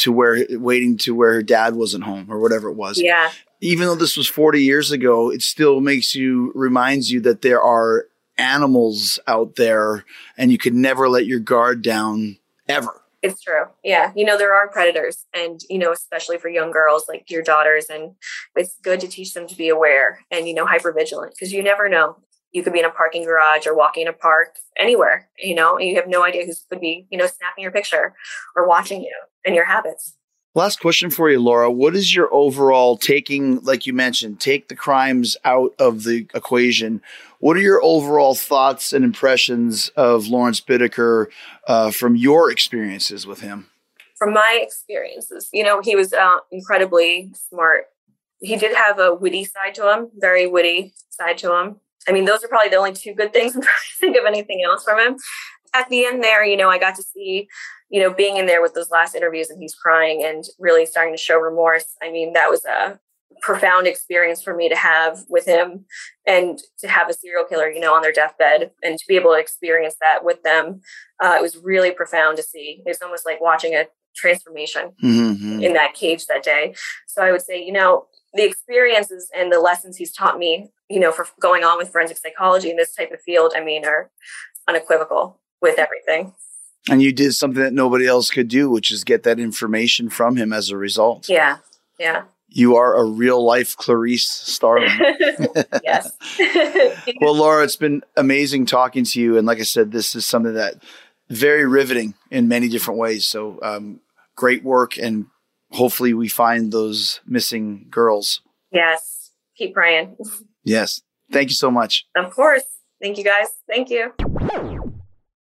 waiting to where her dad wasn't home or whatever it was. Yeah. Even though this was 40 years ago, it still reminds you that there are animals out there and you could never let your guard down ever. It's true. Yeah. There are predators, and, especially for young girls like your daughters. And it's good to teach them to be aware and, hypervigilant, because you never know. You could be in a parking garage or walking in a park, anywhere, and you have no idea who could be, snapping your picture or watching you and your habits. Last question for you, Laura. What is your overall like you mentioned, take the crimes out of the equation? What are your overall thoughts and impressions of Lawrence Bittaker from your experiences with him? From my experiences, he was incredibly smart. He did have a witty side to him, very witty side to him. I mean, those are probably the only two good things. I'm trying to think of anything else from him. At the end there, I got to see, being in there with those last interviews, and he's crying and really starting to show remorse. I mean, that was a profound experience for me to have with him, and to have a serial killer, on their deathbed, and to be able to experience that with them. It was really profound to see. It's almost like watching a transformation in that cage that day. So I would say, the experiences and the lessons he's taught me, for going on with forensic psychology in this type of field, are unequivocal with everything. And you did something that nobody else could do, which is get that information from him as a result. Yeah. Yeah. You are a real life Clarice Starling. Yes. Well, Laura, it's been amazing talking to you. And like I said, this is something that very riveting in many different ways. So great work. And hopefully we find those missing girls. Yes. Keep praying. Yes. Thank you so much. Of course. Thank you, guys. Thank you.